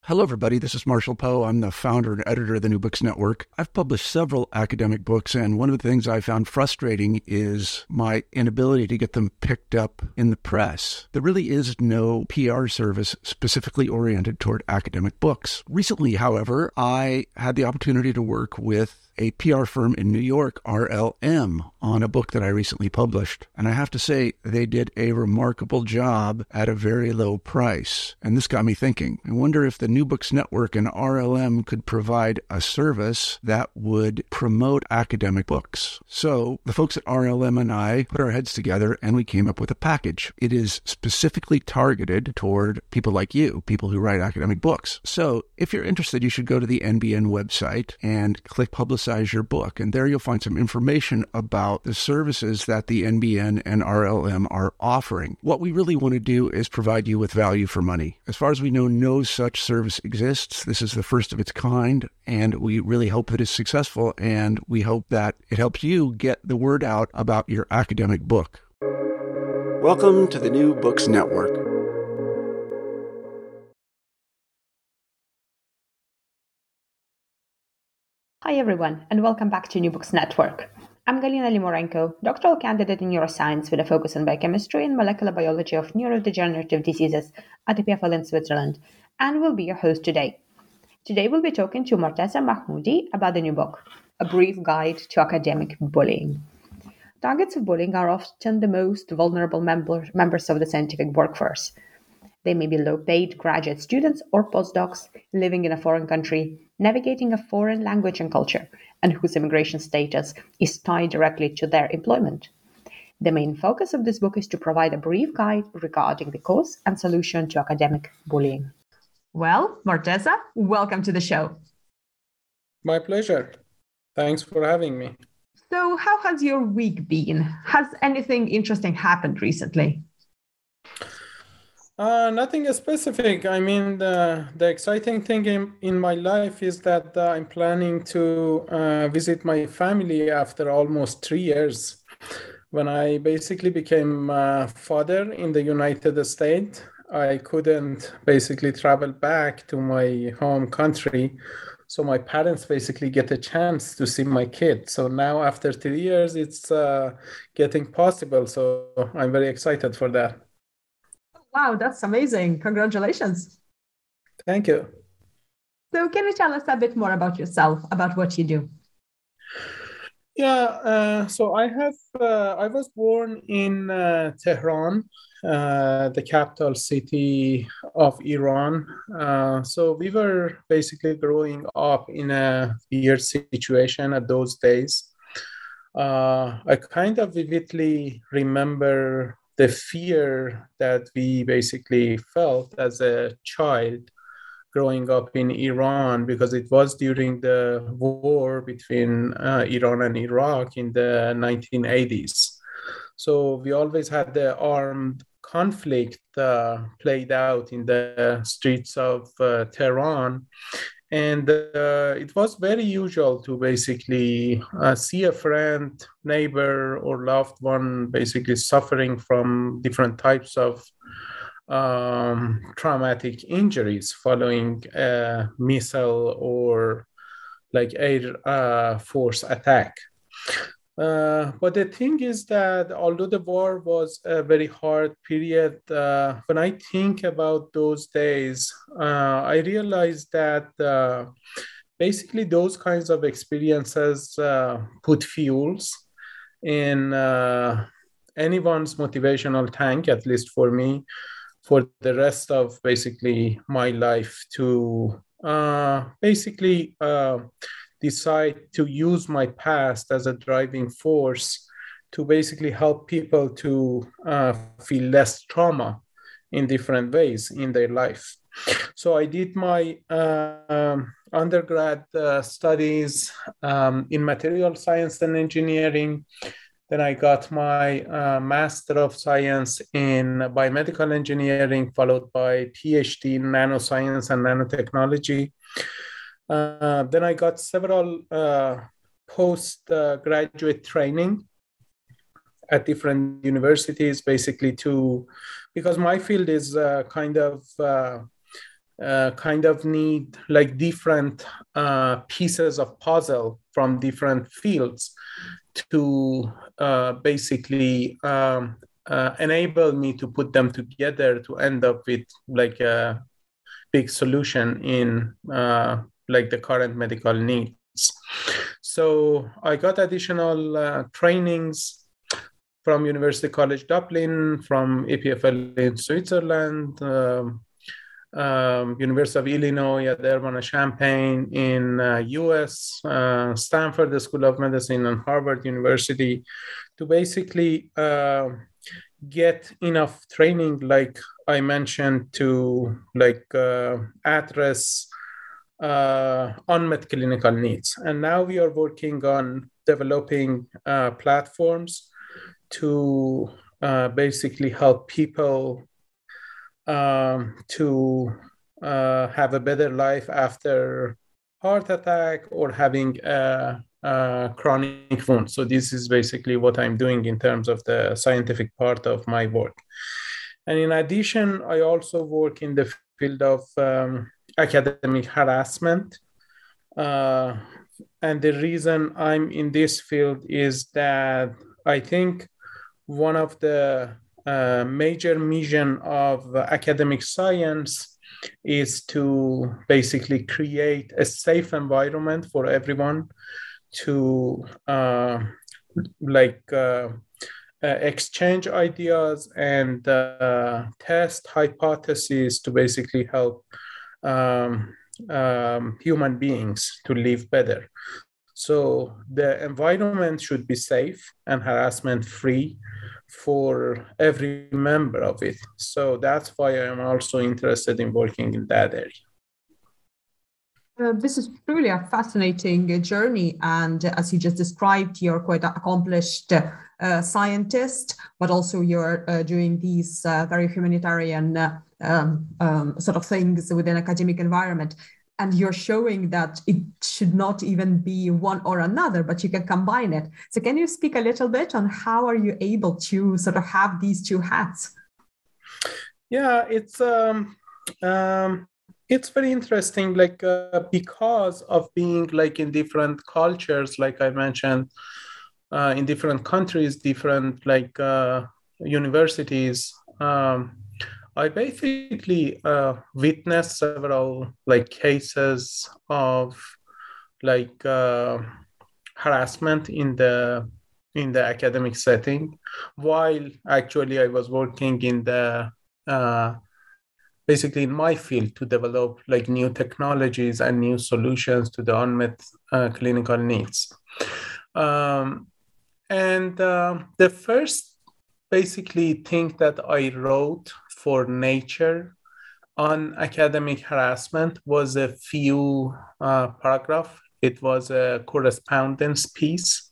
Hello, everybody. This is Marshall Poe. I'm the founder and editor of the New Books Network. I've published several academic books, and one of the things I found frustrating is my inability to get them picked up in the press. There really is no PR service specifically oriented toward academic books. Recently, however, I had the opportunity to work with a PR firm in New York, RLM, on a book that I recently published. And I have to say, they did a remarkable job at a very low price. And this got me thinking. I wonder if the New Books Network and RLM could provide a service that would promote academic books. So the folks at RLM and I put our heads together and we came up with a package. It is specifically targeted toward people like you, people who write academic books. So if you're interested, you should go to the NBN website and click Publicize Your Book. And there you'll find some information about the services that the NBN and RLM are offering. What we really want to do is provide you with value for money. As far as we know, no such service exists. This is the first of its kind, and we really hope that it's successful, and we hope that it helps you get the word out about your academic book. Welcome to the New Books Network. Hi everyone, and welcome back to New Books Network. I'm Galina Limorenko, doctoral candidate in neuroscience with a focus on biochemistry and molecular biology of neurodegenerative diseases at EPFL in Switzerland, and will be your host today. Today we'll be talking to Morteza Mahmoudi about the new book, A Brief Guide to Academic Bullying. Targets of bullying are often the most vulnerable members of the scientific workforce. They may be low-paid graduate students or postdocs living in a foreign country, navigating a foreign language and culture, and whose immigration status is tied directly to their employment. The main focus of this book is to provide a brief guide regarding the cause and solution to academic bullying. Well, Morteza, welcome to the show. My pleasure. Thanks for having me. So, how has your week been? Has anything interesting happened recently? Nothing specific. I mean, the exciting thing in my life is that I'm planning to visit my family after almost 3 years. When I basically became a father in the United States, I couldn't basically travel back to my home country. So my parents basically get a chance to see my kid. So now after 3 years, it's getting possible. So I'm very excited for that. Wow, that's amazing. Congratulations. Thank you. So can you tell us a bit more about yourself, about what you do? Yeah, so I was born in Tehran, the capital city of Iran. So we were basically growing up in a weird situation at those days. I kind of vividly remember the fear that we basically felt as a child growing up in Iran, because it was during the war between Iran and Iraq in the 1980s. So we always had the armed conflict played out in the streets of Tehran. And it was very usual to basically see a friend, neighbor, or loved one basically suffering from different types of traumatic injuries following a missile or like air force attack. But the thing is that although the war was a very hard period, when I think about those days, I realized that basically those kinds of experiences put fuels in anyone's motivational tank, at least for me, for the rest of basically my life to basically decide to use my past as a driving force to basically help people to feel less trauma in different ways in their life. So I did my undergrad studies in material science and engineering. Then I got my Master of Science in Biomedical Engineering, followed by PhD in Nanoscience and Nanotechnology. Then I got several postgraduate training at different universities, basically because my field is kind of kind of need like different pieces of puzzle from different fields to basically enable me to put them together to end up with like a big solution in like the current medical needs. So I got additional trainings from University College Dublin, from EPFL in Switzerland, University of Illinois at Urbana-Champaign in US, Stanford School of Medicine, and Harvard University, to basically get enough training, like I mentioned, to like address unmet clinical needs. And now we are working on developing platforms to basically help people to have a better life after heart attack or having a chronic wound. So this is basically what I'm doing in terms of the scientific part of my work. And in addition, I also work in the field of academic harassment. And the reason I'm in this field is that I think one of the major mission of academic science is to basically create a safe environment for everyone to exchange ideas and test hypotheses to basically help human beings to live better. So the environment should be safe and harassment free for every member of it. So that's why I'm also interested in working in that area. This is truly a fascinating journey. And as you just described, you're quite an accomplished scientist, but also you're doing these very humanitarian sort of things within academic environment. And you're showing that it should not even be one or another, but you can combine it. So can you speak a little bit on how are you able to sort of have these two hats? Yeah, it's very interesting, like because of being like in different cultures, like I mentioned, in different countries, different like universities. I basically witnessed several like cases of like harassment in the academic setting, while actually I was working in the basically in my field to develop like new technologies and new solutions to the unmet clinical needs. And the first basically thing that I wrote for Nature on academic harassment was a few paragraph. It was a correspondence piece.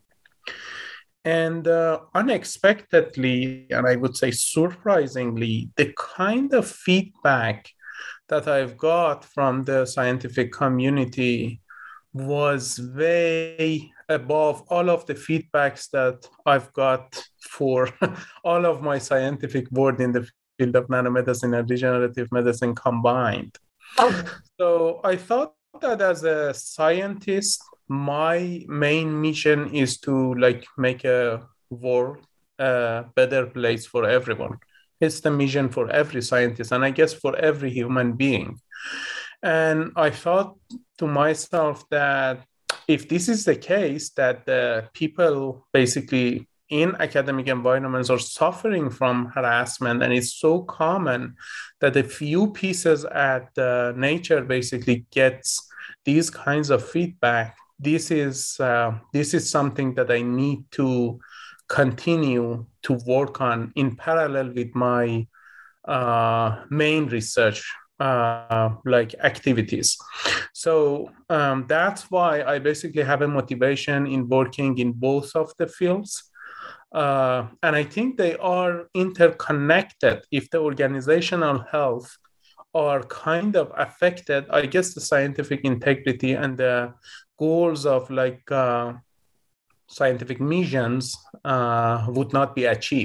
And unexpectedly, and I would say surprisingly, the kind of feedback that I've got from the scientific community was way above all of the feedbacks that I've got for all of my scientific work in the field of nanomedicine and regenerative medicine combined. Oh. So I thought that as a scientist, my main mission is to like make a world a better place for everyone. It's the mission for every scientist, and I guess for every human being. And I thought to myself that if this is the case, that the people basically in academic environments are suffering from harassment, and it's so common that a few pieces at Nature basically gets these kinds of feedback, this is something that I need to continue to work on in parallel with my main research like activities. So that's why I basically have a motivation in working in both of the fields. And I think they are interconnected. If the organizational health are kind of affected, I guess the scientific integrity and the goals of like scientific missions would not be achieved.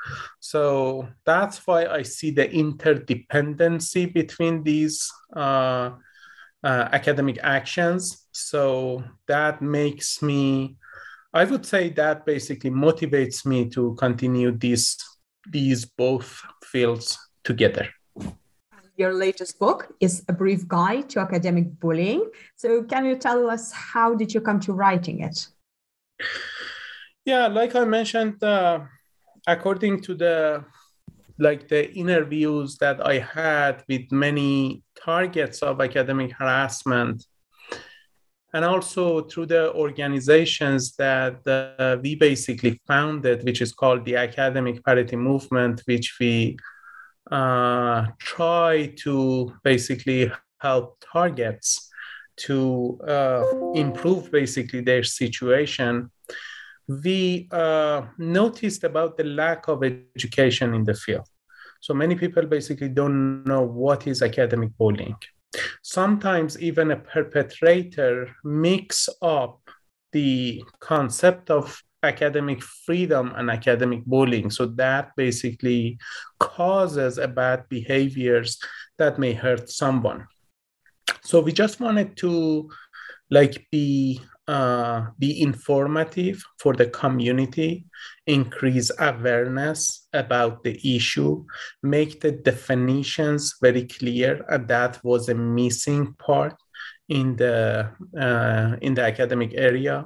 So that's why I see the interdependency between these academic actions. So that makes me, I would say that basically motivates me to continue these both fields together. Your latest book is A Brief Guide to Academic Bullying. So can you tell us how did you come to writing it? Yeah, like I mentioned, according to the interviews that I had with many targets of academic harassment, and also through the organizations that we basically founded, which is called the Academic Parity Movement, which we try to basically help targets to improve basically their situation. We noticed about the lack of education in the field. So many people basically don't know what is academic bullying. Sometimes even a perpetrator mix up the concept of academic freedom and academic bullying. So that basically causes a bad behaviors that may hurt someone. So we just wanted to be informative for the community, increase awareness about the issue, make the definitions very clear, and that was a missing part in the academic area.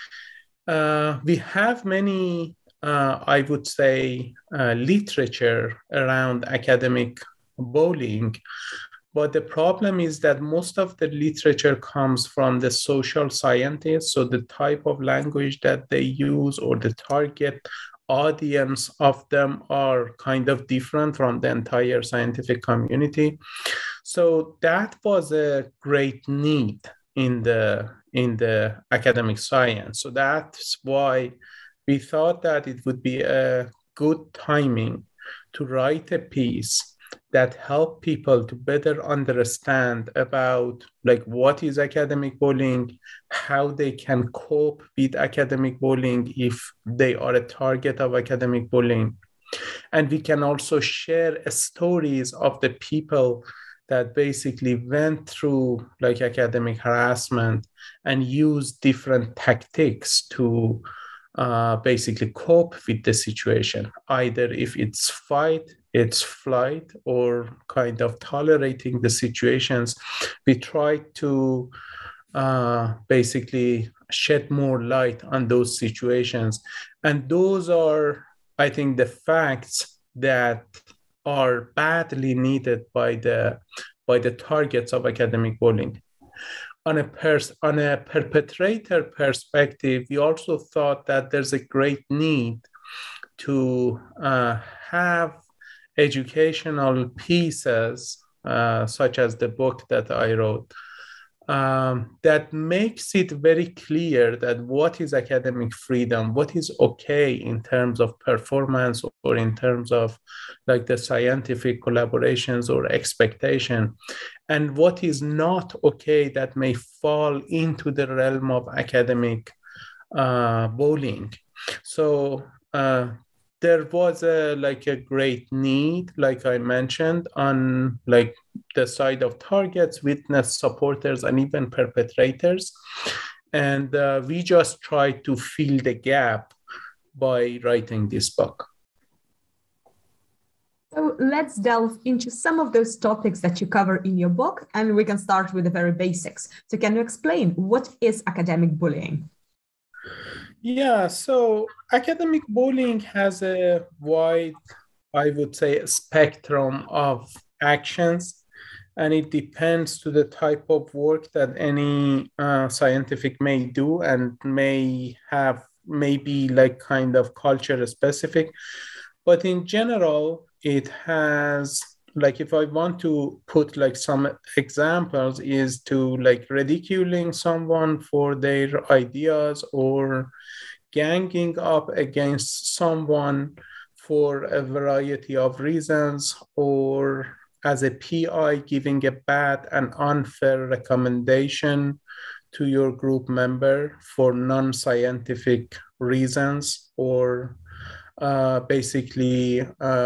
We have many, I would say, literature around academic bullying. But the problem is that most of the literature comes from the social scientists. So the type of language that they use or the target audience of them are kind of different from the entire scientific community. So that was a great need in the academic science. So that's why we thought that it would be a good timing to write a piece that help people to better understand about what is academic bullying, how they can cope with academic bullying if they are a target of academic bullying. And we can also share stories of the people that basically went through academic harassment and use different tactics to basically cope with the situation, either if it's fight, it's flight, or kind of tolerating the situations. We try to basically shed more light on those situations. And those are, I think, the facts that are badly needed by the targets of academic bullying. On a perpetrator perspective, we also thought that there's a great need to have educational pieces, such as the book that I wrote, that makes it very clear that what is academic freedom, what is okay in terms of performance or in terms of the scientific collaborations or expectation, and what is not okay that may fall into the realm of academic bullying. So there was a great need, like I mentioned, on the side of targets, witness, supporters, and even perpetrators. And we just tried to fill the gap by writing this book. So let's delve into some of those topics that you cover in your book, and we can start with the very basics. So can you explain what is academic bullying? Yeah, so academic bullying has a wide, I would say, spectrum of actions, and it depends to the type of work that any scientific may do, and may be kind of culture specific. But in general, it has, if I want to put some examples, is to ridiculing someone for their ideas, or ganging up against someone for a variety of reasons, or as a PI giving a bad and unfair recommendation to your group member for non-scientific reasons, or basically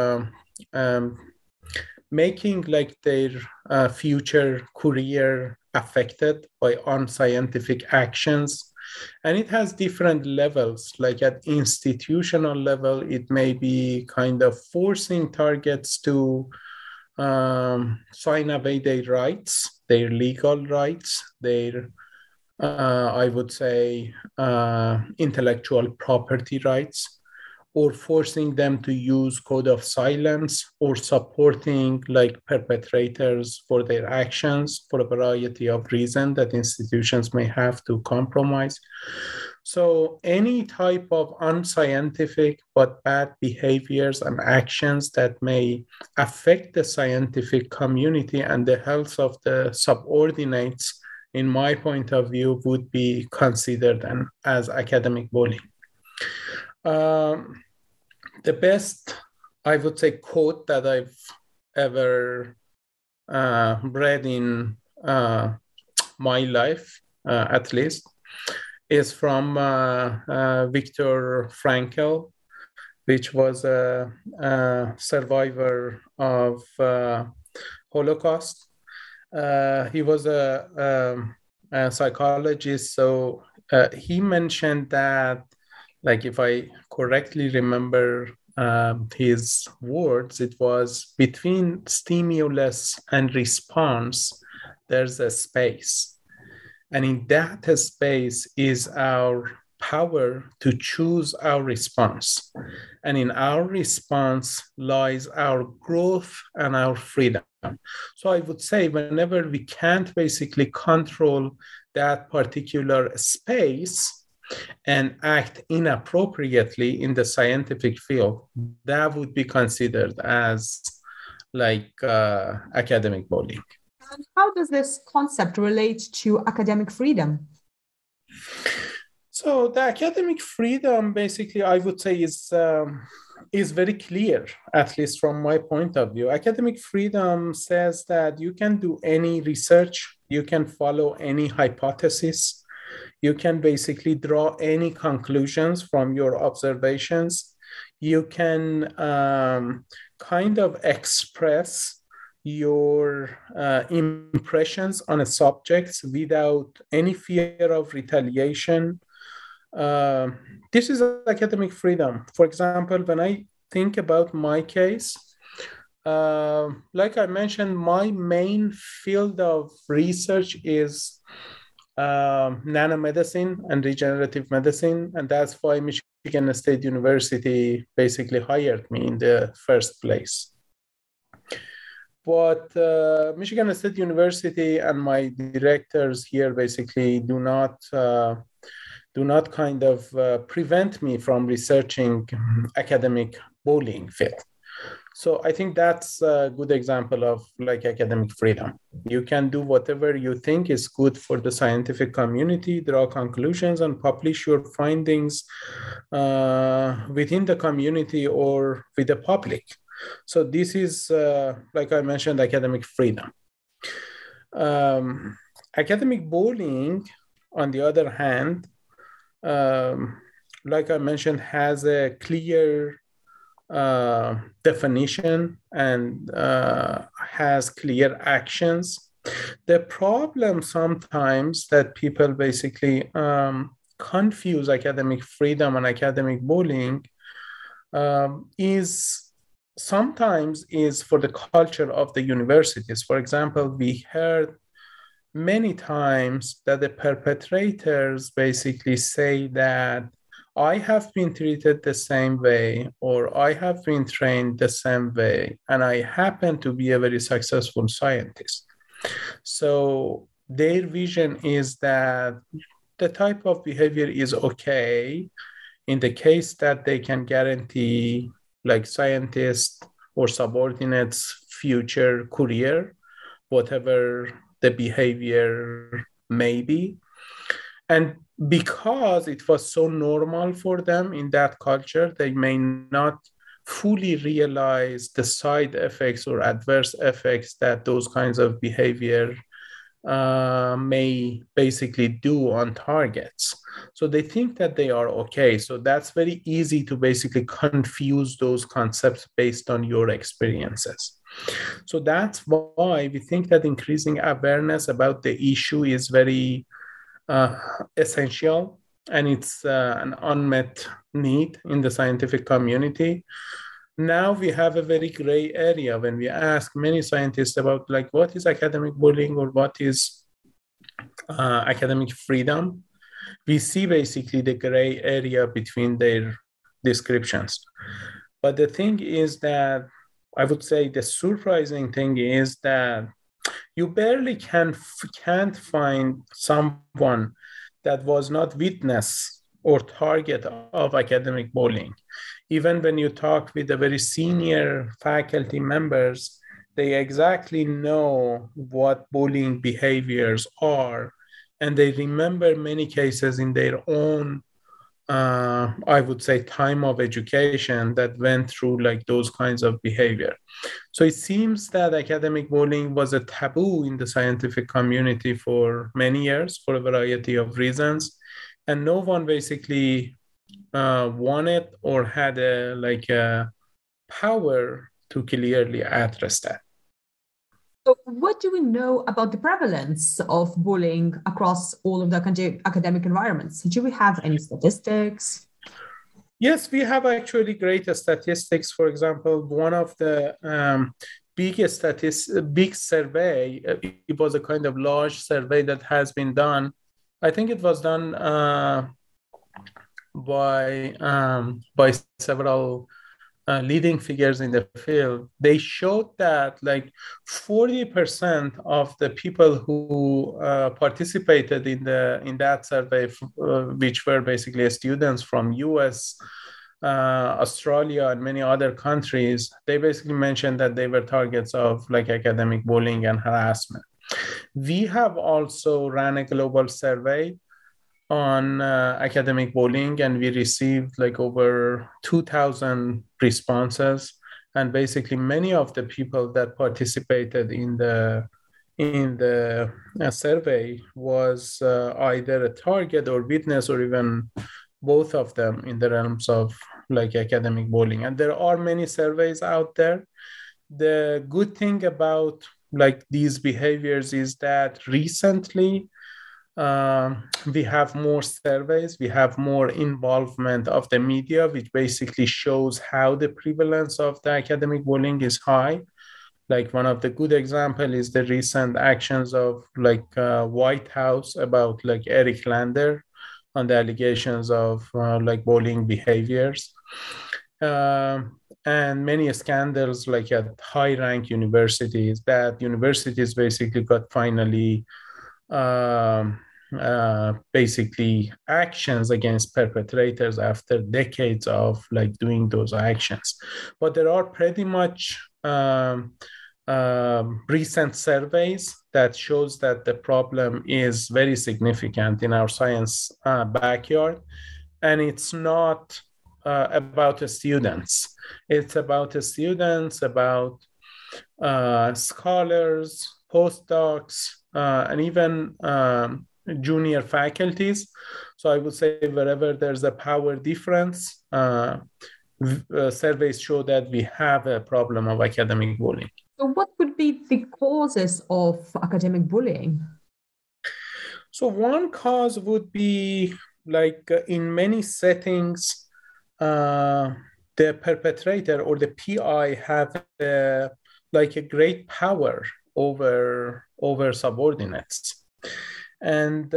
making like their future career affected by unscientific actions. And it has different levels. Like at institutional level, it may be kind of forcing targets to sign away their rights, their legal rights, their I would say intellectual property rights, or forcing them to use code of silence, or supporting like perpetrators for their actions for a variety of reasons that institutions may have to compromise. So any type of unscientific but bad behaviors and actions that may affect the scientific community and the health of the subordinates, in my point of view, would be considered as academic bullying. The best, I would say, quote that I've ever read in my life, at least, is from Viktor Frankl, which was a survivor of Holocaust. He was a psychologist, so he mentioned that, like if I correctly remember his words, it was between stimulus and response, there's a space. And in that space is our power to choose our response. And in our response lies our growth and our freedom. So I would say whenever we can't basically control that particular space and act inappropriately in the scientific field, that would be considered as like academic bullying. And how does this concept relate to academic freedom? So the academic freedom, basically, I would say is very clear, at least from my point of view. Academic freedom says that you can do any research, you can follow any hypothesis, you can basically draw any conclusions from your observations. You can kind of express your impressions on a subject without any fear of retaliation. This is academic freedom. For example, when I think about my case, like I mentioned, my main field of research is nanomedicine and regenerative medicine, and that's why Michigan State University basically hired me in the first place. But Michigan State University and my directors here basically do not kind of prevent me from researching academic bullying field. So I think that's a good example of like academic freedom. You can do whatever you think is good for the scientific community, draw conclusions and publish your findings within the community or with the public. So this is, like I mentioned, academic freedom. Academic bullying, on the other hand, like I mentioned, has a clear definition and has clear actions. The problem sometimes that people basically confuse academic freedom and academic bullying is sometimes is for the culture of the universities. For example, we heard many times that the perpetrators basically say that I have been treated the same way, or I have been trained the same way, and I happen to be a very successful scientist. So their vision is that the type of behavior is okay in the case that they can guarantee like scientists or subordinates' future career, whatever the behavior may be. And because it was so normal for them in that culture, they may not fully realize the side effects or adverse effects that those kinds of behavior may basically do on targets. So they think that they are okay. So that's very easy to basically confuse those concepts based on your experiences. So that's why we think that increasing awareness about the issue is very essential, and it's an unmet need in the scientific community. Now we have a very gray area when we ask many scientists about like what is academic bullying or what is academic freedom. We see basically the gray area between their descriptions. But the thing is that I would say the surprising thing is that you barely can't find someone that was not witness or target of academic bullying. Even when you talk with the very senior faculty members, they exactly know what bullying behaviors are, and they remember many cases in their own I would say time of education that went through like those kinds of behavior. So it seems that academic bullying was a taboo in the scientific community for many years for a variety of reasons, and no one basically wanted or had a power to clearly address that. So what do we know about the prevalence of bullying across all of the academic environments? Do we have any statistics? Yes, we have actually great statistics. For example, one of the big survey, it was a kind of large survey that has been done. I think it was done by several leading figures in the field. They showed that like 40% of the people who participated in that survey, which were basically students from US, Australia, and many other countries, they basically mentioned that they were targets of like academic bullying and harassment. We have also ran a global survey on academic bullying, and we received like over 2,000 responses. And basically many of the people that participated in the survey was either a target or witness or even both of them in the realms of like academic bullying. And there are many surveys out there. The good thing about like these behaviors is that recently we have more surveys, we have more involvement of the media, which basically shows how the prevalence of the academic bullying is high. Like one of the good example is the recent actions of like White House about like Eric Lander on the allegations of like bullying behaviors. And many scandals like at high-ranked universities, that universities basically got finally basically actions against perpetrators after decades of like doing those actions. But there are pretty much recent surveys that shows that the problem is very significant in our science backyard, and it's not about the students. It's about the students, about scholars, postdocs, and even junior faculties. So I would say wherever there's a power difference, surveys show that we have a problem of academic bullying. So what would be the causes of academic bullying? So one cause would be like in many settings, the perpetrator or the PI have like a great power over subordinates. And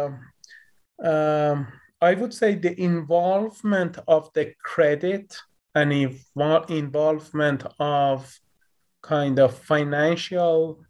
I would say the involvement of the credit and involvement of kind of financial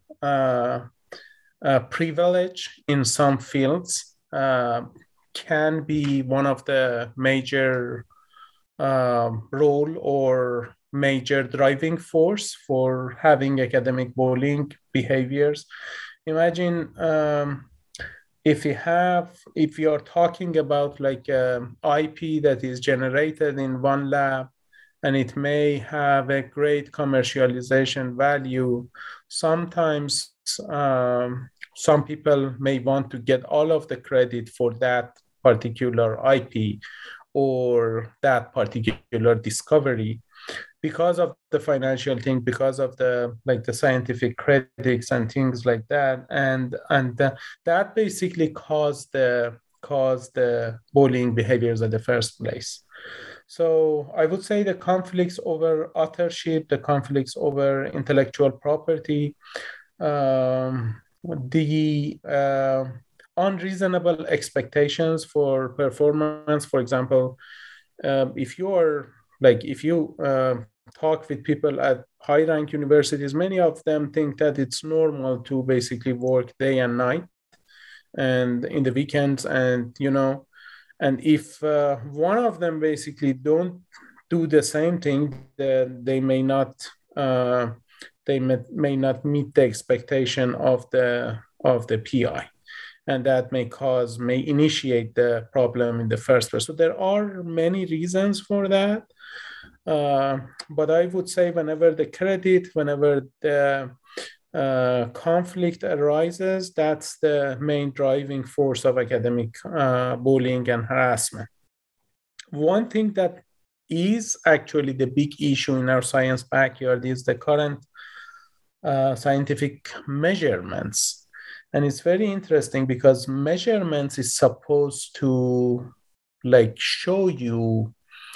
privilege in some fields can be one of the major role or major driving force for having academic bullying behaviors. Imagine if you are talking about like IP that is generated in one lab and it may have a great commercialization value, sometimes some people may want to get all of the credit for that particular IP or that particular discovery because of the financial thing, because of the scientific critics and things like that, and that basically caused the bullying behaviors at the first place. So I would say the conflicts over authorship, the conflicts over intellectual property, the unreasonable expectations for performance. For example, if you talk with people at high-ranked universities, many of them think that it's normal to basically work day and night and in the weekends, and and if one of them basically don't do the same thing, then they may not meet the expectation of the PI, and that may initiate the problem in the first place. So there are many reasons for that, but I would say whenever the conflict arises, that's the main driving force of academic bullying and harassment. One thing that is actually the big issue in our science backyard is the current scientific measurements. And it's very interesting because measurements is supposed to show you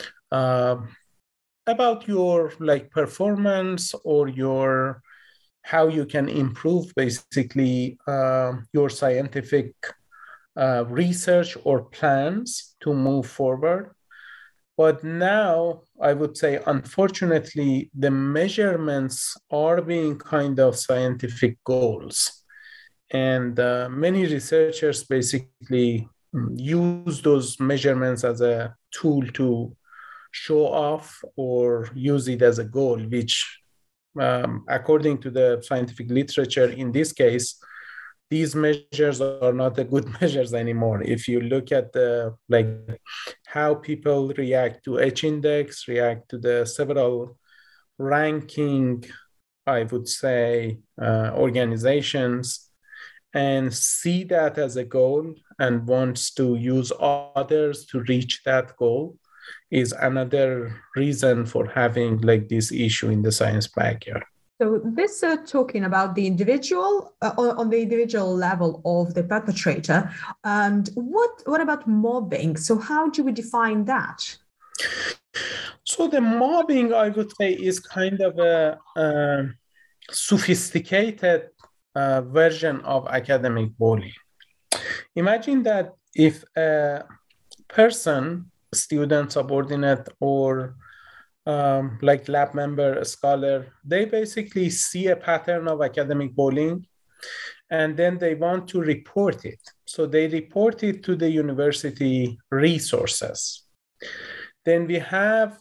about your performance or how you can improve basically your scientific research or plans to move forward. But now I would say, unfortunately, the measurements are being kind of scientific goals. And many researchers basically use those measurements as a tool to show off or use it as a goal, which according to the scientific literature, in this case, these measures are not the good measures anymore. If you look at how people react to H-index, react to the several ranking, I would say, organizations, and see that as a goal and wants to use others to reach that goal, is another reason for having this issue in the science backyard. So this talking about the individual on the individual level of the perpetrator, and what about mobbing? So how do we define that? So the mobbing, I would say, is kind of a sophisticated version of academic bullying. Imagine that if a person, student, subordinate, or lab member, a scholar, they basically see a pattern of academic bullying and then they want to report it. So they report it to the university resources. Then we have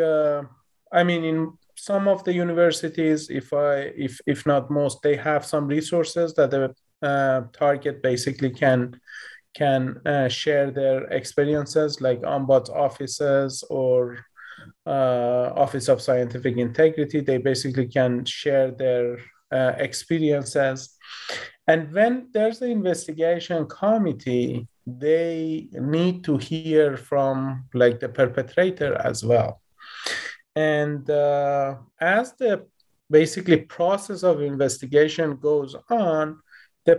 in some of the universities, if not most, they have some resources that the target basically can share their experiences, like ombuds offices or Office of Scientific Integrity. They basically can share their experiences. And when there's an investigation committee, they need to hear from the perpetrator as well. And as the basically process of investigation goes on, the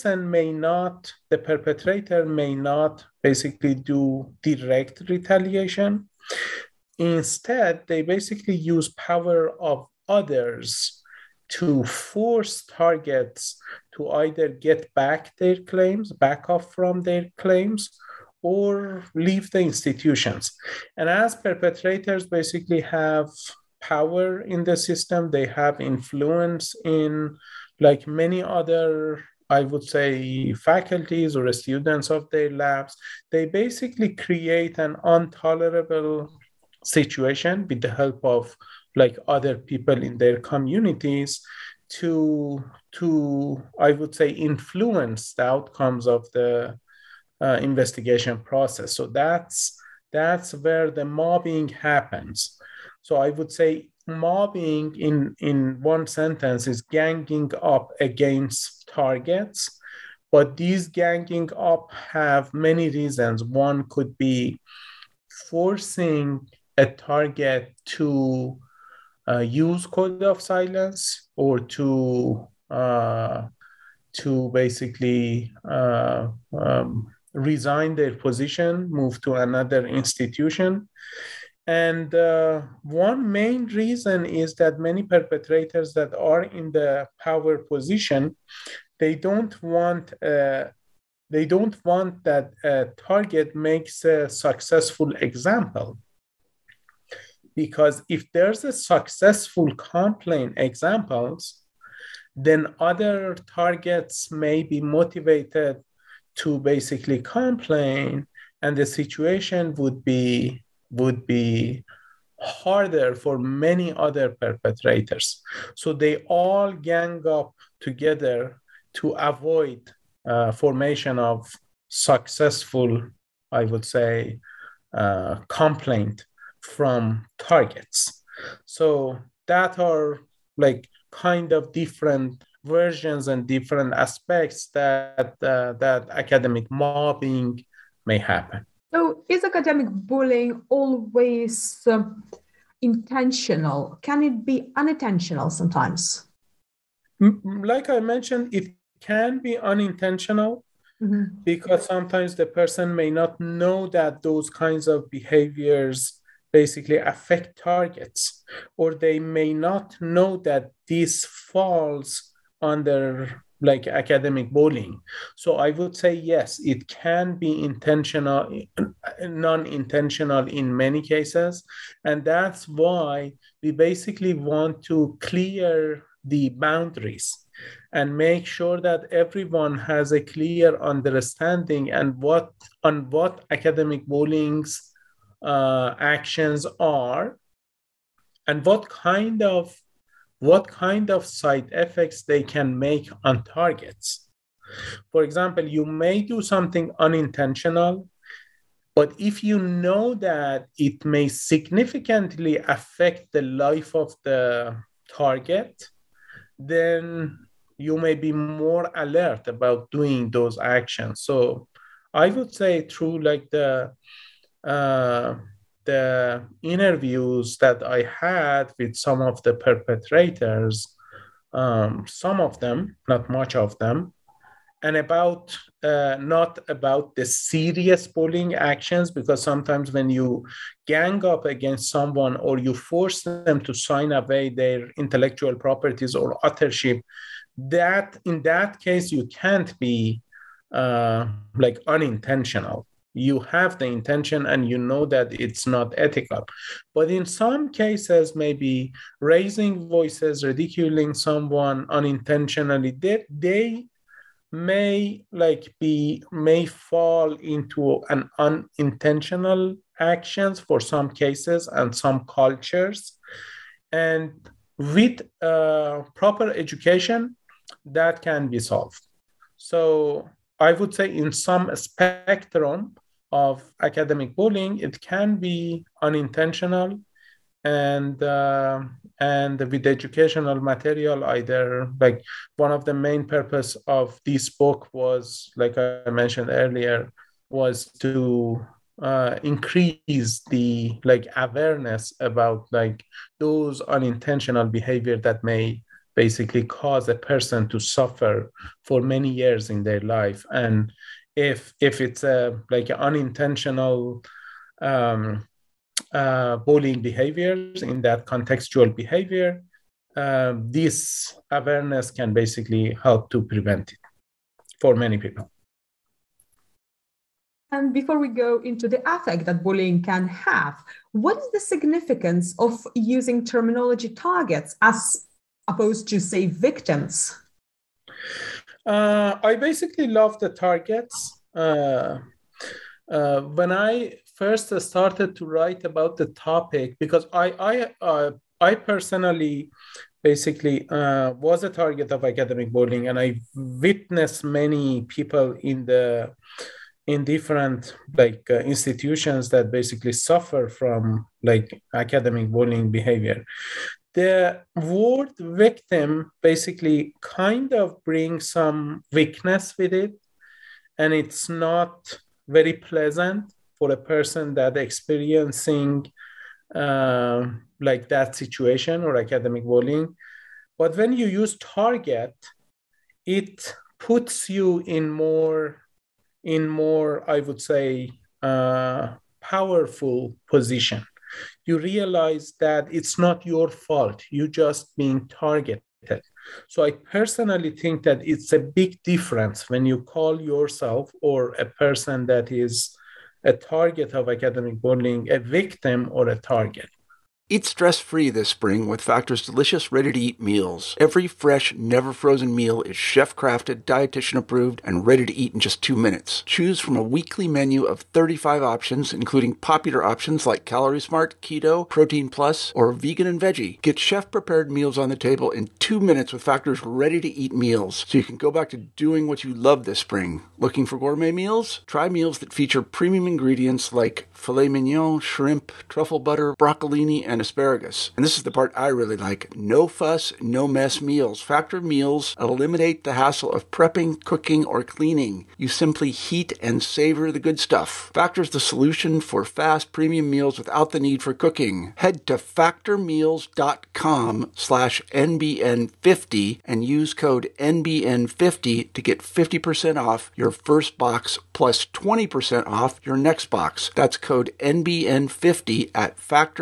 perpetrator may not basically do direct retaliation. Instead, they basically use power of others to force targets to either get back off from their claims, or leave the institutions. And as perpetrators basically have power in the system, they have influence in many other, I would say, faculties or students of their labs, they basically create an intolerable situation with the help of other people in their communities to I would say influence the outcomes of the investigation process. So that's where the mobbing happens. So I would say mobbing in one sentence is ganging up against targets But these ganging up have many reasons. One could be forcing a target to use code of silence, or to basically resign their position, move to another institution. And one main reason is that many perpetrators that are in the power position, they don't want that a target makes a successful example. Because if there's a successful complaint examples, then other targets may be motivated to basically complain, and the situation would be harder for many other perpetrators. So they all gang up together to avoid formation of successful, I would say, complaint from targets. So that are like kind of different versions and different aspects that academic mobbing may happen. So is academic bullying always intentional? Can it be unintentional sometimes? Like I mentioned, it can be unintentional, because sometimes the person may not know that those kinds of behaviors basically affect targets, or they may not know that this falls under like academic bullying. So I would say yes, it can be intentional, non-intentional in many cases. And that's why we basically want to clear the boundaries and make sure that everyone has a clear understanding and what academic bullying's actions are, and what kind of side effects they can make on targets. For example, you may do something unintentional, but if you know that it may significantly affect the life of the target, then you may be more alert about doing those actions. So I would say through like the interviews that I had with some of the perpetrators, some of them, not much of them, and about not about the serious bullying actions, because sometimes when you gang up against someone or you force them to sign away their intellectual properties or authorship, that in that case you can't be like unintentional. You have the intention and you know that it's not ethical. But in some cases, maybe raising voices, ridiculing someone unintentionally, they may fall into an unintentional actions for some cases and some cultures. And with proper education, that can be solved. So I would say in some spectrum of academic bullying, it can be unintentional, and with educational material, either like one of the main purpose of this book was, like I mentioned earlier, was to increase the like awareness about like those unintentional behavior that may basically cause a person to suffer for many years in their life. And if it's a like unintentional bullying behaviors, in that contextual behavior, this awareness can basically help to prevent it for many people. And before we go into the effect that bullying can have, what is the significance of using terminology targets as opposed to, say, victims? I basically love the targets. When I first started to write about the topic, because I personally basically was a target of academic bullying, and I witnessed many people in different like institutions that basically suffer from like academic bullying behavior. The word victim basically kind of brings some weakness with it, and it's not very pleasant for a person that experiencing like that situation or academic bullying. But when you use target, it puts you in more, I would say, powerful position. You realize that it's not your fault. You're just being targeted. So I personally think that it's a big difference when you call yourself or a person that is a target of academic bullying a victim or a target. Eat stress-free this spring with Factor's delicious, ready-to-eat meals. Every fresh, never-frozen meal is chef-crafted, dietitian-approved, and ready to eat in just 2 minutes. Choose from a weekly menu of 35 options, including popular options like Calorie Smart, Keto, Protein Plus, or Vegan and Veggie. Get chef-prepared meals on the table in 2 minutes with Factor's ready-to-eat meals, so you can go back to doing what you love this spring. Looking for gourmet meals? Try meals that feature premium ingredients like filet mignon, shrimp, truffle butter, broccolini, and asparagus. And this is the part I really like. No fuss, no mess meals. Factor meals eliminate the hassle of prepping, cooking, or cleaning. You simply heat and savor the good stuff. Factor's the solution for fast premium meals without the need for cooking. Head to factormeals.com/NBN50 and use code NBN50 to get 50% off your first box plus 20% off your next box. That's code NBN50 at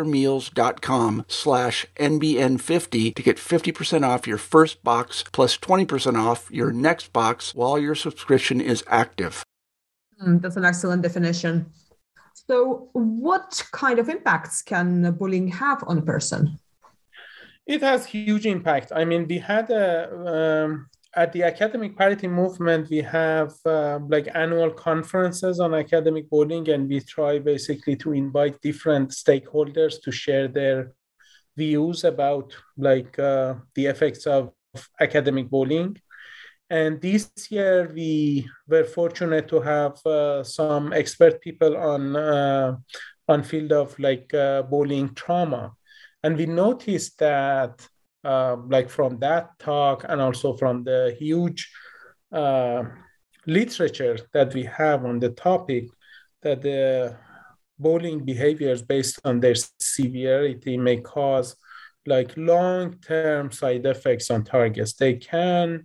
factormeals.com/NBN50 to get 50% off your first box plus 20% off your next box while your subscription is active. That's an excellent definition. So what kind of impacts can bullying have on a person? It has huge impact. I mean, we had at the Academic Parity Movement, we have like annual conferences on academic bullying, and we try basically to invite different stakeholders to share their views about like the effects of academic bullying. And this year, we were fortunate to have some expert people on field of like bullying trauma. And we noticed that like from that talk and also from the huge literature that we have on the topic, that the bullying behaviors based on their severity may cause like long-term side effects on targets. They can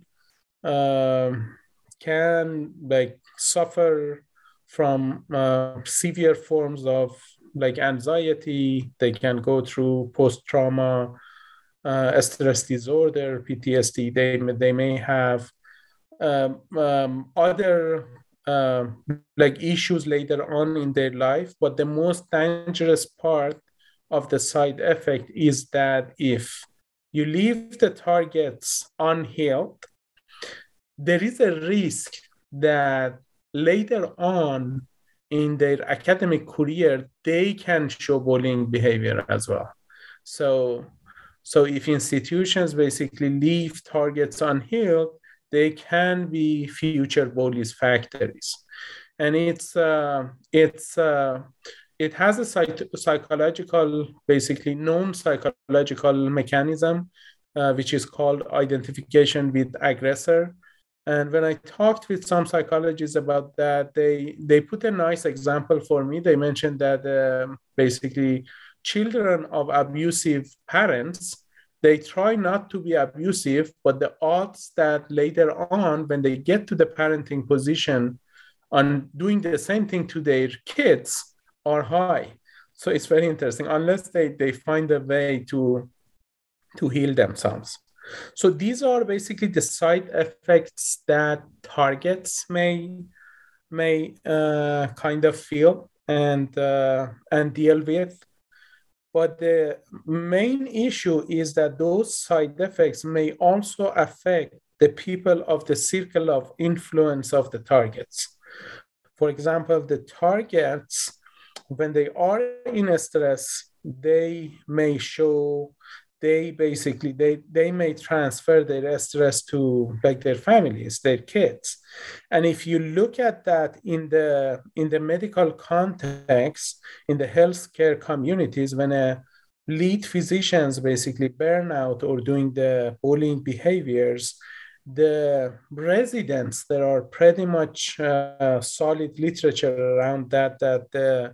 like suffer from severe forms of like anxiety. They can go through post-trauma stress disorder, PTSD. They may have other like issues later on in their life. But the most dangerous part of the side effect is that if you leave the targets unhealed, there is a risk that later on in their academic career, they can show bullying behavior as well. So if institutions basically leave targets unhealed, they can be future bullies factories. And it has a psychological, basically known psychological mechanism, which is called identification with aggressor. And when I talked with some psychologists about that, they put a nice example for me. They mentioned that basically children of abusive parents, they try not to be abusive, but the odds that later on, when they get to the parenting position on doing the same thing to their kids are high. So it's very interesting, unless they find a way to heal themselves. So these are basically the side effects that targets may kind of feel and deal with. But the main issue is that those side effects may also affect the people of the circle of influence of the targets. For example, the targets, when they are in stress, they may transfer their stress to like their families, their kids. And if you look at that in the medical context, in the healthcare communities, when a lead physicians basically burn out or doing the bullying behaviors, the residents, there are pretty much solid literature around that the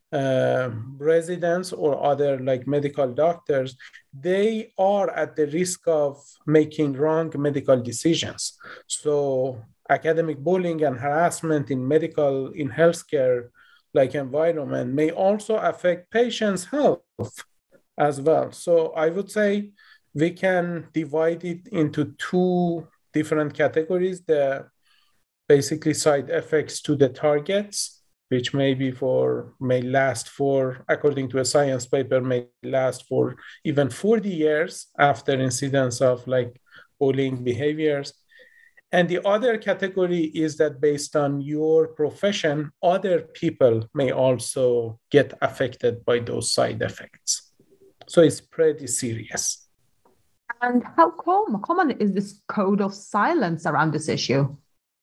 residents or other like medical doctors, they are at the risk of making wrong medical decisions. So academic bullying and harassment in healthcare like environment may also affect patients' health as well. So I would say we can divide it into two different categories: the basically side effects to the targets, which may last for, according to a science paper, may last for even 40 years after incidence of like bullying behaviors. And the other category is that based on your profession, other people may also get affected by those side effects. So it's pretty serious. And how common is this code of silence around this issue?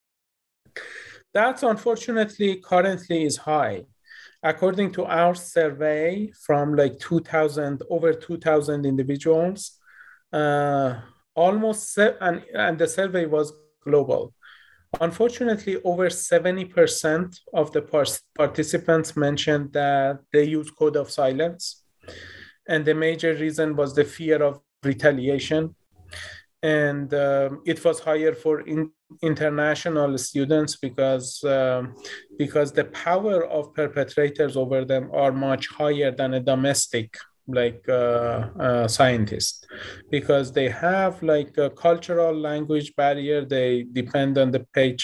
That's unfortunately currently is high. According to our survey from like over 2,000 individuals, and the survey was global. Unfortunately, over 70% of the participants mentioned that they use code of silence. And the major reason was the fear of retaliation. And it was higher for international students because the power of perpetrators over them are much higher than a domestic scientist, because they have like a cultural language barrier. They depend on the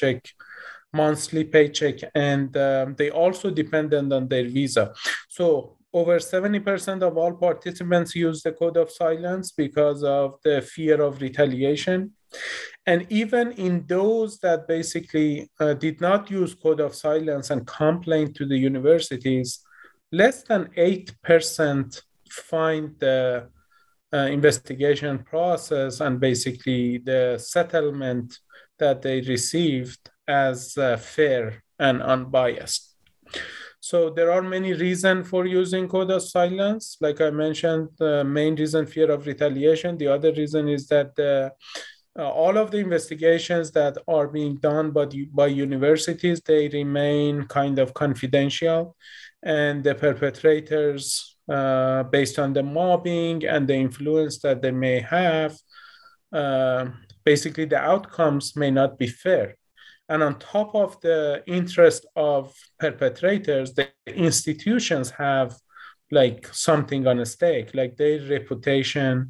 monthly paycheck, and they also dependent on their visa. So over 70% of all participants use the code of silence because of the fear of retaliation. And even in those that basically did not use code of silence and complained to the universities, less than 8% find the investigation process and basically the settlement that they received as fair and unbiased. So there are many reasons for using code of silence. Like I mentioned, the main reason, fear of retaliation. The other reason is that all of the investigations that are being done by universities, they remain kind of confidential. And the perpetrators, based on the mobbing and the influence that they may have, basically the outcomes may not be fair. And on top of the interest of perpetrators, the institutions have like something on stake, like their reputation,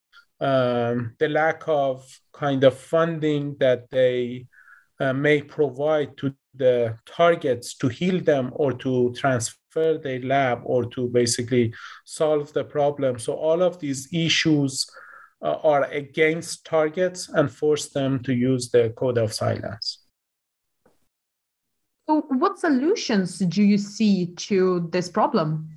the lack of kind of funding that they may provide to the targets to heal them or to transfer their lab or to basically solve the problem. So all of these issues are against targets and force them to use the code of silence. So what solutions do you see to this problem?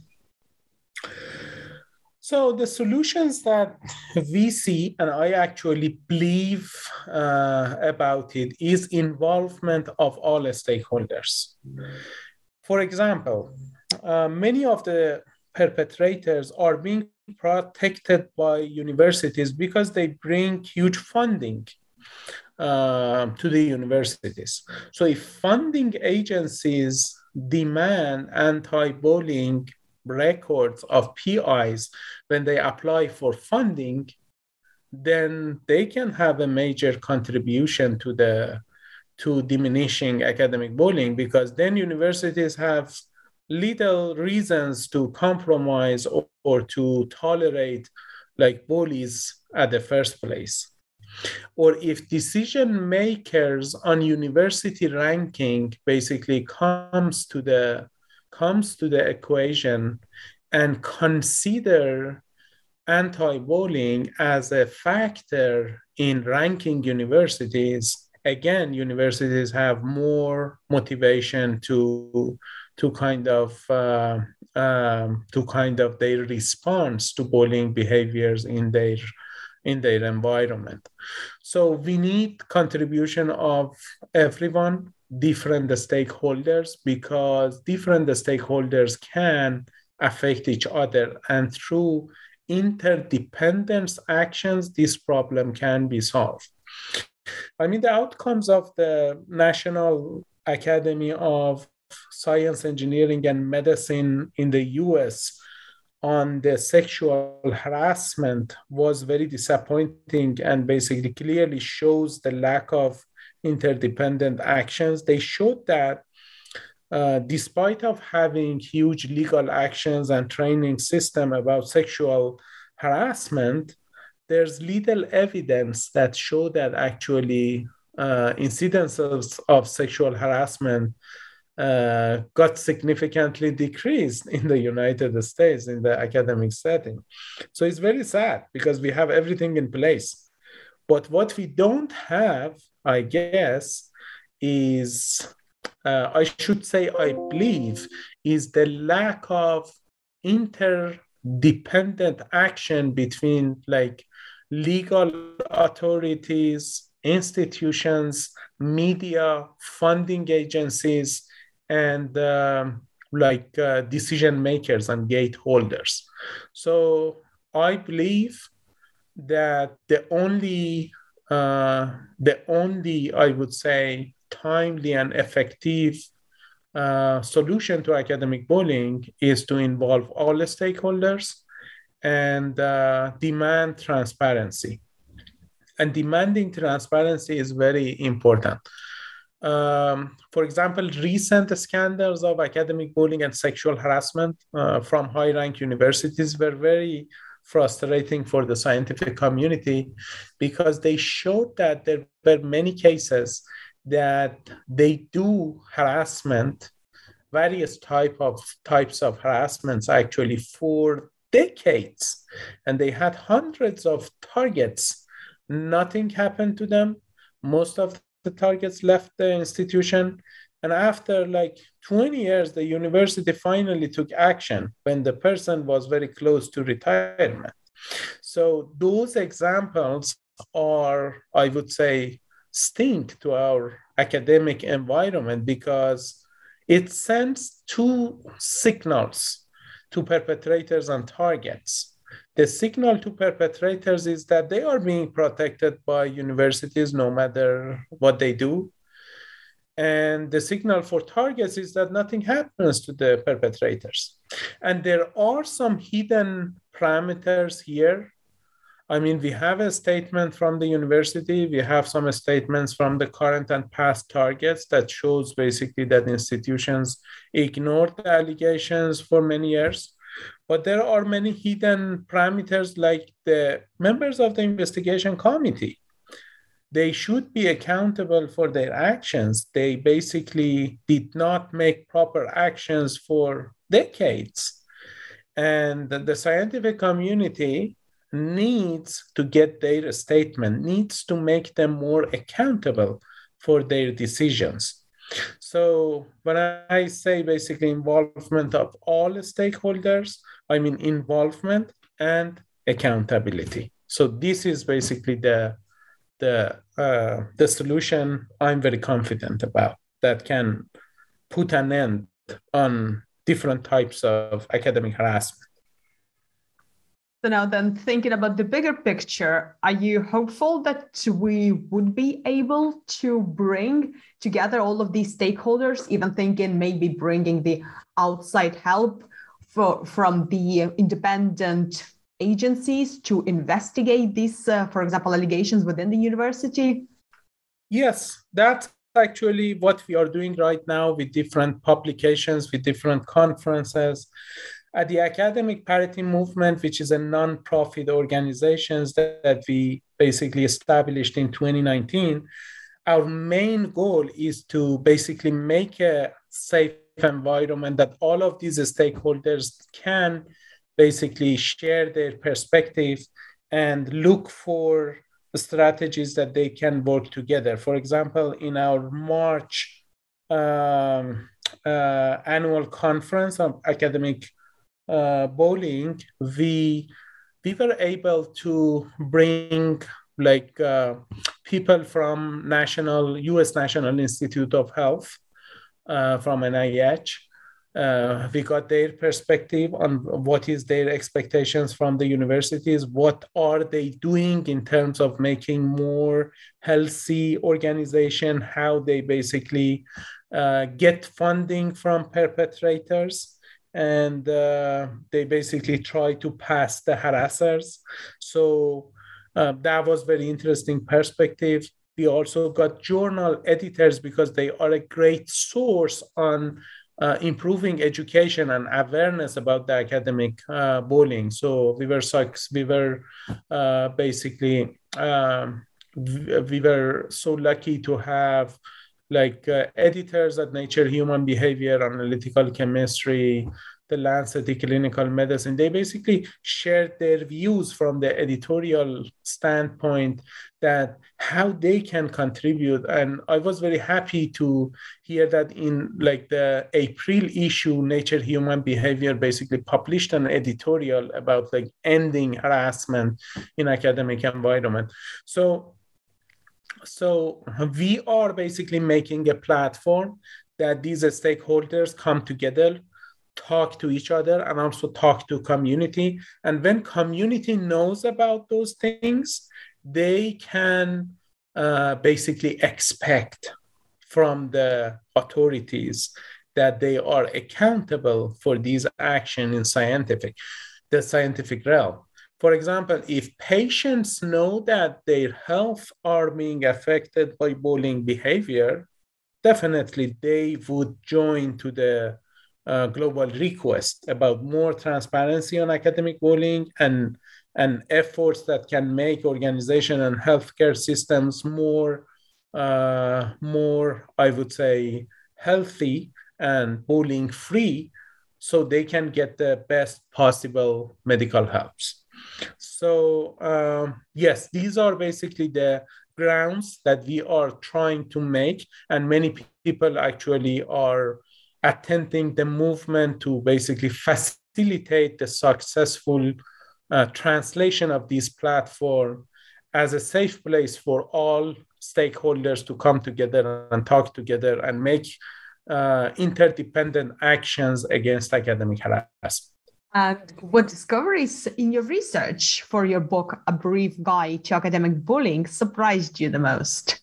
So the solutions that we see, and I actually believe about it, is involvement of all stakeholders. For example, many of the perpetrators are being protected by universities because they bring huge funding to the universities. So if funding agencies demand anti-bullying records of PIs when they apply for funding, then they can have a major contribution to diminishing academic bullying, because then universities have little reasons to compromise or to tolerate like bullies at the first place. Or if decision makers on university ranking basically comes to the equation and consider anti-bullying as a factor in ranking universities, again, universities have more motivation to kind of their response to bullying behaviors in their environment. So we need contribution of everyone, different stakeholders, because different stakeholders can affect each other, and through interdependence actions, this problem can be solved. I mean, the outcomes of the National Academy of Science, Engineering, and Medicine in the US on the sexual harassment was very disappointing and basically clearly shows the lack of interdependent actions. They showed that despite of having huge legal actions and training system about sexual harassment, there's little evidence that show that actually incidences of sexual harassment got significantly decreased in the United States in the academic setting. So it's very sad because we have everything in place. But what we don't have, I guess, is, I should say, I believe, is the lack of interdependent action between like legal authorities, institutions, media, funding agencies, and decision makers and gateholders. So I believe that the only, I would say, timely and effective solution to academic bullying is to involve all the stakeholders and demand transparency. And demanding transparency is very important. For example, recent scandals of academic bullying and sexual harassment from high-ranked universities were very frustrating for the scientific community because they showed that there were many cases that they do harassment, various types of harassments actually for decades, and they had hundreds of targets. Nothing happened to them. Most of the targets left the institution. And after like 20 years, the university finally took action when the person was very close to retirement. So those examples are, I would say, stink to our academic environment because it sends two signals to perpetrators and targets. The signal to perpetrators is that they are being protected by universities no matter what they do. And the signal for targets is that nothing happens to the perpetrators. And there are some hidden parameters here. I mean, we have a statement from the university. We have some statements from the current and past targets that shows basically that institutions ignored the allegations for many years. But there are many hidden parameters like the members of the investigation committee. They should be accountable for their actions. They basically did not make proper actions for decades. And the scientific community needs to get their statement, needs to make them more accountable for their decisions. So when I say basically involvement of all stakeholders, I mean involvement and accountability. So this is basically the solution I'm very confident about that can put an end on different types of academic harassment. So now then, thinking about the bigger picture, are you hopeful that we would be able to bring together all of these stakeholders, even thinking maybe bringing the outside help from the independent agencies to investigate these, for example, allegations within the university? Yes, that's actually what we are doing right now with different publications, with different conferences. At the Academic Parity Movement, which is a non-profit organization that we basically established in 2019, our main goal is to basically make a safe environment that all of these stakeholders can basically share their perspective and look for strategies that they can work together. For example, in our March annual conference of academic bullying, we were able to bring people from US National Institute of Health, from NIH, we got their perspective on what is their expectations from the universities, what are they doing in terms of making more healthy organization, how they basically get funding from perpetrators, and they basically try to pass the harassers. So that was very interesting perspective. We also got journal editors because they are a great source on improving education and awareness about the academic bullying. So we were basically we were so lucky to have like editors at Nature Human Behavior, Analytical Chemistry, the Lancet Clinical Medicine. They basically shared their views from the editorial standpoint that how they can contribute. And I was very happy to hear that in like the April issue, Nature Human Behavior basically published an editorial about like ending harassment in academic environment. So we are basically making a platform that these stakeholders come together, talk to each other, and also talk to community. And when community knows about those things, they can basically expect from the authorities that they are accountable for these actions in the scientific realm. For example, if patients know that their health are being affected by bullying behavior, definitely they would join to the global request about more transparency on academic bullying and efforts that can make organization and healthcare systems more, I would say, healthy and bullying free, so they can get the best possible medical helps. So yes, these are basically the grounds that we are trying to make, and many people actually are attending the movement to basically facilitate the successful translation of this platform as a safe place for all stakeholders to come together and talk together and make interdependent actions against academic harassment. And what discoveries in your research for your book, A Brief Guide to Academic Bullying, surprised you the most?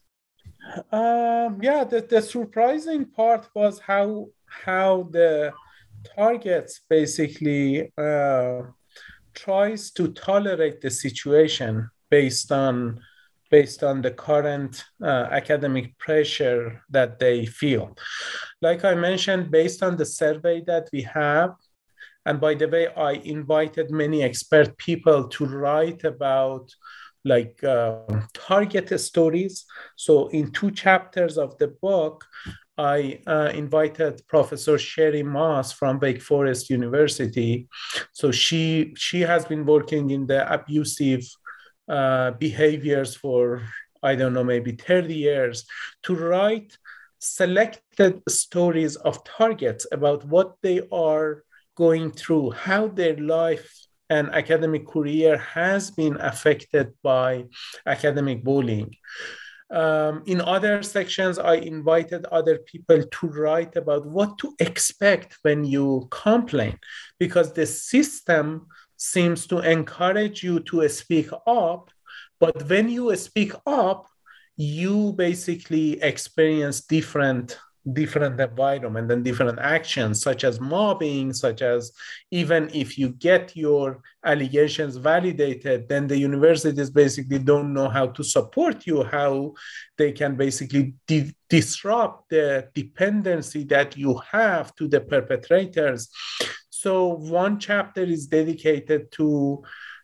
The surprising part was how the targets basically tries to tolerate the situation based on the current academic pressure that they feel. Like I mentioned, based on the survey that we have, and by the way, I invited many expert people to write about like target stories. So in 2 chapters of the book, I invited Professor Sherry Moss from Wake Forest University. So she has been working in the abusive behaviors for, I don't know, maybe 30 years, to write selected stories of targets about what they are going through, how their life and academic career has been affected by academic bullying. In other sections, I invited other people to write about what to expect when you complain, because the system seems to encourage you to speak up, but when you speak up, you basically experience different environment and different actions, such as mobbing, such as even if you get your allegations validated, then the universities basically don't know how to support you, how they can basically disrupt the dependency that you have to the perpetrators. So one chapter is dedicated to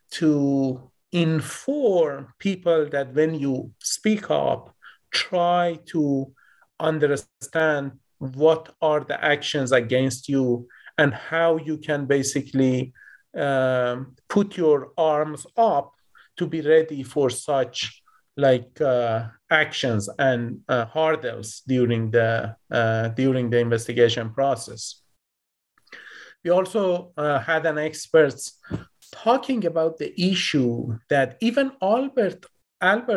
inform people that when you speak up, try to understand what are the actions against you and how you can basically put your arms up to be ready for such like actions and hurdles during the investigation process. We also had an expert talking about the issue that even Albert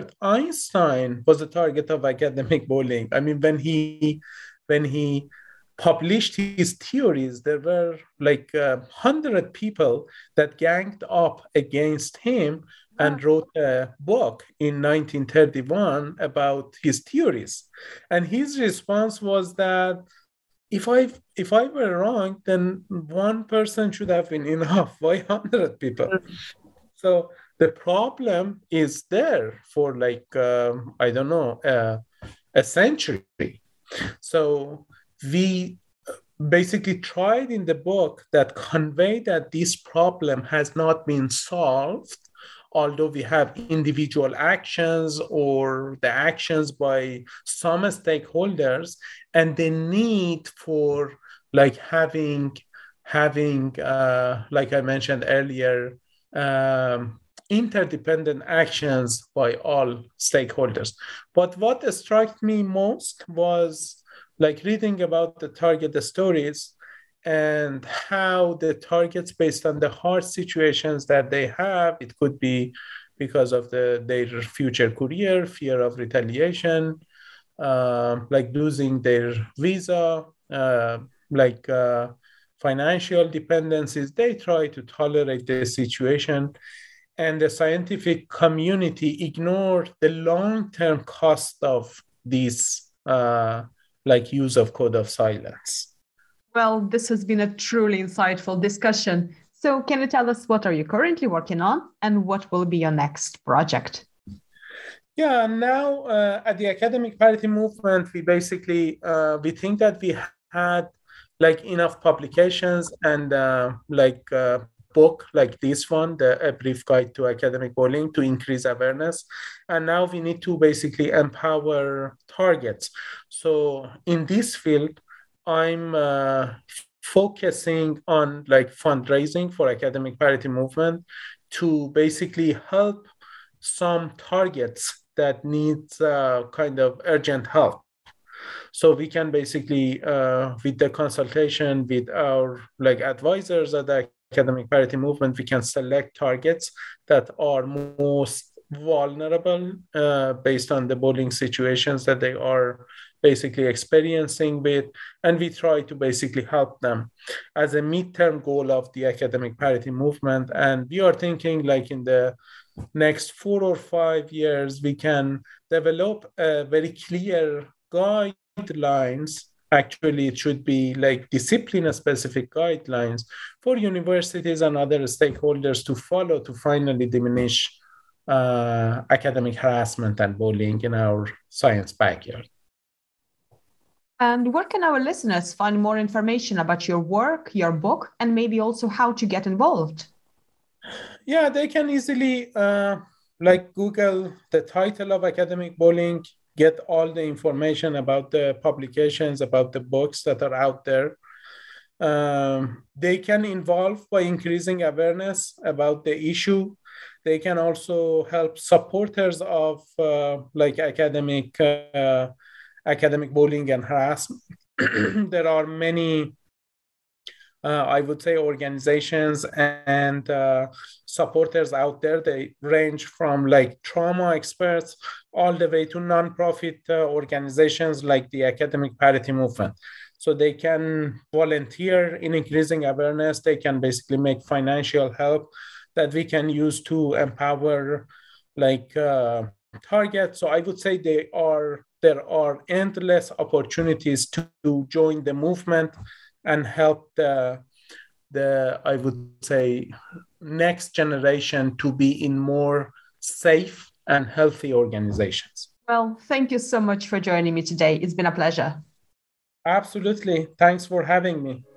Einstein was a target of academic bullying. I mean, when he published his theories, there were like 100 people that ganged up against him and wrote a book in 1931 about his theories. And his response was that if I were wrong, then one person should have been enough. Why 100 people? So the problem is there for like, I don't know, a century. So we basically tried in the book that convey that this problem has not been solved, although we have individual actions or the actions by some stakeholders, and the need for like having like I mentioned earlier, interdependent actions by all stakeholders. But what struck me most was like reading about the target stories and how the targets, based on the hard situations that they have, it could be because of their future career, fear of retaliation, like losing their visa, financial dependencies, they try to tolerate the situation. And the scientific community ignored the long-term cost of these use of code of silence. Well, this has been a truly insightful discussion. So can you tell us what are you currently working on and what will be your next project? Yeah, now at the Academic Parity Movement, we basically, we think that we had like enough publications and book like this one, A Brief Guide to Academic Bullying, to increase awareness. And now we need to basically empower targets. So in this field, I'm focusing on like fundraising for Academic Parity Movement to basically help some targets that need kind of urgent help. So we can basically, with the consultation with our like advisors at the Academic Parity Movement, we can select targets that are most vulnerable based on the bullying situations that they are basically experiencing with, and we try to basically help them as a midterm goal of the Academic Parity Movement. And we are thinking like in the next 4 or 5 years, we can develop a very clear guidelines. Actually, it should be like discipline-specific guidelines for universities and other stakeholders to follow to finally diminish academic harassment and bullying in our science backyard. And where can our listeners find more information about your work, your book, and maybe also how to get involved? Yeah, they can easily Google the title of Academic Bullying, get all the information about the publications, about the books that are out there. They can involve by increasing awareness about the issue. They can also help supporters of academic bullying and harassment. There are many, I would say, organizations and supporters out there. They range from like trauma experts all the way to nonprofit organizations like the Academic Parity Movement. So they can volunteer in increasing awareness. They can basically make financial help that we can use to empower targets. So I would say there are endless opportunities to join the movement and help the I would say next generation to be in more safe and healthy organizations. Well, thank you so much for joining me today. It's been a pleasure. Absolutely. Thanks for having me.